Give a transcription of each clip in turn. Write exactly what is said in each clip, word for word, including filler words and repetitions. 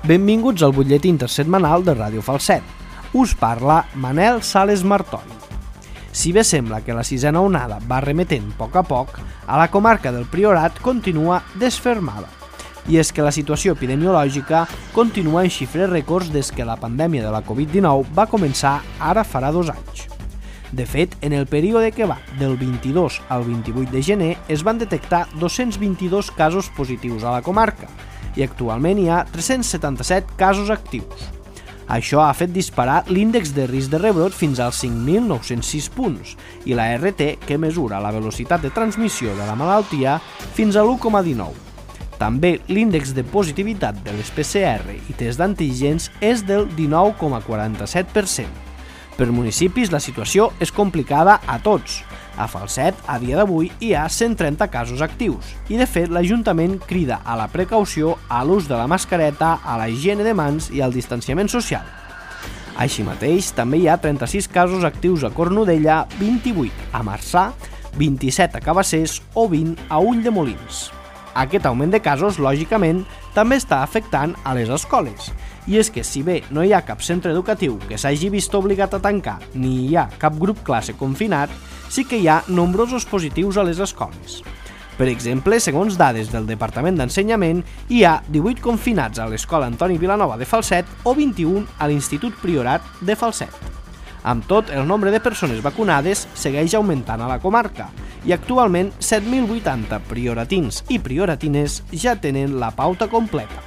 Benvinguts al butlletí intersetmanal de Ràdio Falset. Us parla Manel Sales Martoni. Si bé sembla que la sisena onada va remetent a poc a poc, a la comarca del Priorat continua desfermada. I és que la situació epidemiològica continua en xifres rècords des que la pandèmia de la covid dinou va començar ara farà dos anys. De fet, en el període que va del vint-i-dos al vint-i-vuit de gener es van detectar dos-cents vint-i-dos casos positius a la comarca i actualment hi ha tres-cents setanta-set casos actius. Això ha fet disparar l'índex de risc de rebrot fins als cinc mil nou-cents sis punts i la R T, que mesura la velocitat de transmissió de la malaltia, fins a l'u coma dinou. També l'índex de positivitat de les P C R i test d'antígens és del dinou coma quaranta-set per cent. Per municipis la situació és complicada a tots. A Falset, a dia d'avui, hi ha cent trenta casos actius i, de fet, l'Ajuntament crida a la precaució, a l'ús de la mascareta, a la higiene de mans i al distanciament social. Així mateix, també hi ha trenta-sis casos actius a Cornudella, vint-i-vuit a Marçà, vint-i-set a Cabassers o vint a Ulldemolins. Aquest augment de casos, lògicament, també està afectant a les escoles. I és que, si bé no hi ha cap centre educatiu que s'hagi vist obligat a tancar ni hi ha cap grup classe confinat, sí que hi ha nombrosos positius a les escoles. Per exemple, segons dades del Departament d'Ensenyament, hi ha divuit confinats a l'Escola Antoni Vilanova de Falset o vint-i-un a l'Institut Priorat de Falset. Amb tot, el nombre de persones vacunades segueix augmentant a la comarca i actualment set mil vuitanta prioratins i prioratines ja tenen la pauta completa.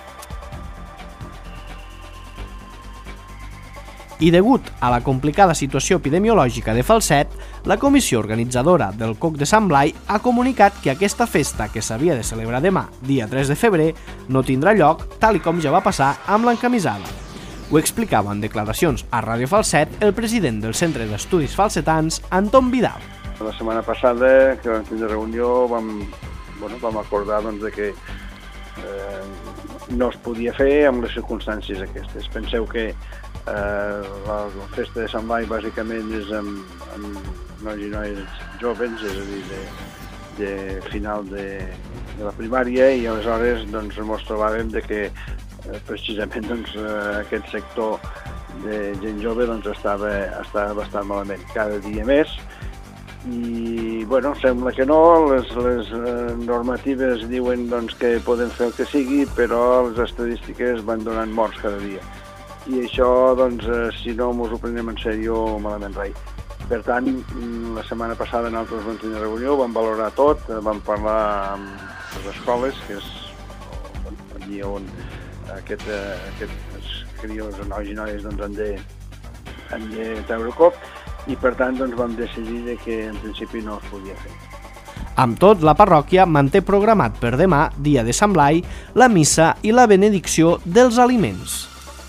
I degut a la complicada situació epidemiològica de Falset, la comissió organitzadora del Coc de Sant Blai ha comunicat que aquesta festa, que s'havia de celebrar demà, dia tres de febrer, no tindrà lloc, tal i com ja va passar amb l'encamisada. Ho explicava en declaracions a Ràdio Falset el president del Centre d'Estudis Falsetans, Anton Vidal. La setmana passada, que vam tindre reunió, vam, bueno, vam acordar doncs, de que eh, no es podia fer amb les circumstàncies aquestes. Penseu que Eh, la, la festa de Sant Blai bàsicament és amb, amb nois i noies joves, és a dir, de, de final de, de la primària, i aleshores doncs, ens trobàvem de que eh, precisament doncs, eh, aquest sector de gent jove doncs, estava, estava bastant malament, cada dia més. I bueno, sembla que no, les, les eh, normatives diuen doncs, que poden fer el que sigui, però les estadístiques van donant morts cada dia. I això, doncs, si no ens ho prenem en sèrio, malament rai. Per tant, la setmana passada nosaltres vam tenir reunió, vam valorar tot, vam parlar amb les escoles, que és allí on aquest, aquests crios, nois i noies, doncs, han de, han de treure cop, i per tant doncs, vam decidir que en principi no es podia fer. Amb tot, la parròquia manté programat per demà, dia de Sant Blai, la missa i la benedicció dels aliments.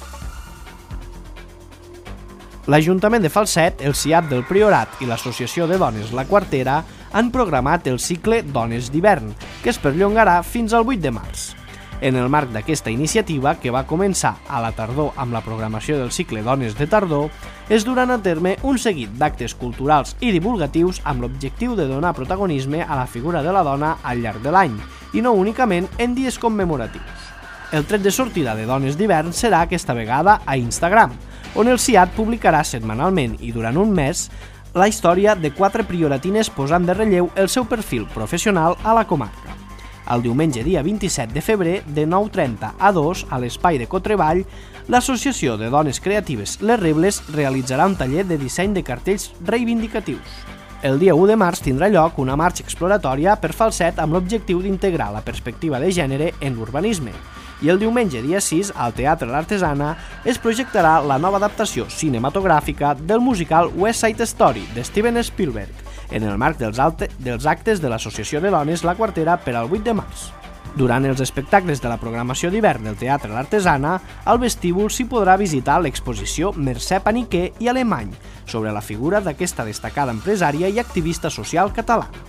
L'Ajuntament de Falset, el C I A P del Priorat i l'Associació de Dones La Quartera han programat el cicle Dones d'hivern, que es perllongarà fins al vuit de març. En el marc d'aquesta iniciativa, que va començar a la tardor amb la programació del cicle Dones de tardor, es duran a terme un seguit d'actes culturals i divulgatius amb l'objectiu de donar protagonisme a la figura de la dona al llarg de l'any, i no únicament en dies commemoratius. El tret de sortida de Dones d'hivern serà aquesta vegada a Instagram, on el C I A T publicarà setmanalment i durant un mes la història de quatre prioratines posant de relleu el seu perfil professional a la comarca. El diumenge dia vint-i-set de febrer, de nou trenta a dos, a l'espai de Cotreball, l'Associació de Dones Creatives Les Rebles realitzarà un taller de disseny de cartells reivindicatius. El dia u de març tindrà lloc una marxa exploratòria per Falset amb l'objectiu d'integrar la perspectiva de gènere en l'urbanisme. I el diumenge dia sis, al Teatre l'Artesana, es projectarà la nova adaptació cinematogràfica del musical West Side Story de Steven Spielberg, en el marc dels, alte, dels actes de l'Associació de Dones La Quartera per al vuit de març. Durant els espectacles de la programació d'hivern del Teatre l'Artesana, al vestíbul s'hi podrà visitar l'exposició Mercè Paniquer i Alemany, sobre la figura d'aquesta destacada empresària i activista social catalana.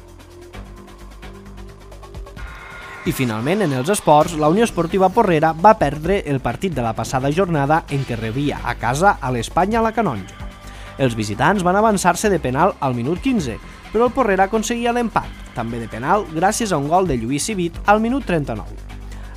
I finalment, en els esports, la Unió Esportiva Porrera va perdre el partit de la passada jornada en què rebia a casa a l'Espanya a la Canonja. Els visitants van avançar-se de penal al minut quinze, però el Porrera aconseguia l'empat, també de penal, gràcies a un gol de Lluís Civit al minut trenta-nou.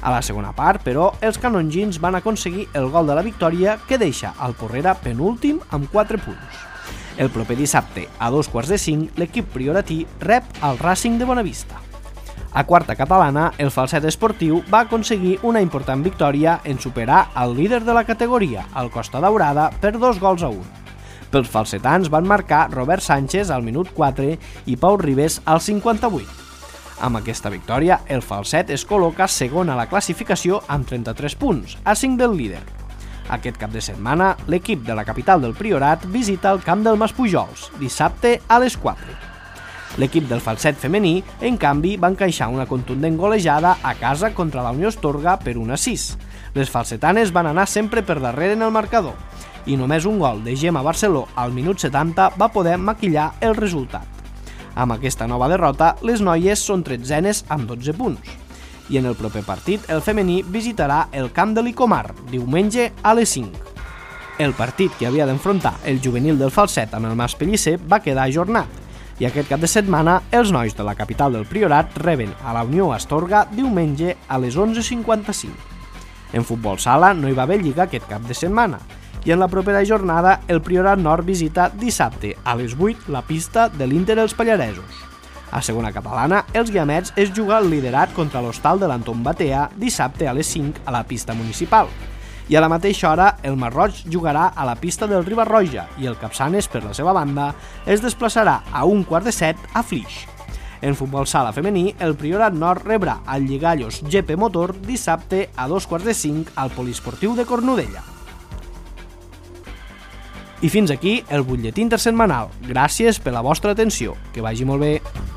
A la segona part, però, els canongins van aconseguir el gol de la victòria que deixa al Porrera penúltim amb quatre punts. El proper dissabte, a dos quarts de cinc, l'equip prioratí rep el Racing de Bonavista. A quarta catalana, el Falset Esportiu va aconseguir una important victòria en superar el líder de la categoria, el Costa Daurada, per dos gols a un. Pels falsetans van marcar Robert Sánchez al minut quatre i Pau Ribes al cinquanta-vuit. Amb aquesta victòria, el Falset es col·loca segon a la classificació amb trenta-tres punts, a cinc del líder. Aquest cap de setmana, l'equip de la capital del Priorat visita el camp del Maspujols, dissabte a les quatre. L'equip del Falset femení, en canvi, va encaixar una contundent golejada a casa contra la Unió Astorga per un a sis. Les falsetanes van anar sempre per darrere en el marcador i només un gol de Gemma Barceló al minut setanta va poder maquillar el resultat. Amb aquesta nova derrota, les noies són tretzenes amb dotze punts. I en el proper partit, el femení visitarà el camp de l'Icomar, diumenge a les cinc. El partit que havia d'enfrontar el juvenil del Falset amb el Mas Pellicer va quedar ajornat, i aquest cap de setmana els nois de la capital del Priorat reben a la Unió Astorga diumenge a les onze cinquanta-cinc. En futbol sala no hi va haver lliga aquest cap de setmana i en la propera jornada el Priorat Nord visita dissabte a les vuit la pista de l'Inter els Pallaresos. A segona catalana, els guiamets es juga el liderat contra l'Hostal de l'Anton Batea dissabte a les cinc a la pista municipal. I a la mateixa hora, el Marroig jugarà a la pista del Riba-roja i el Capçanes, per la seva banda, es desplaçarà a un quart de set a Flix. En futbol sala femení, el Priorat Nord rebrà el Lligallos G P Motor dissabte a dos quarts de cinc al Poliesportiu de Cornudella. I fins aquí el butlletí intersetmanal. Gràcies per la vostra atenció. Que vagi molt bé.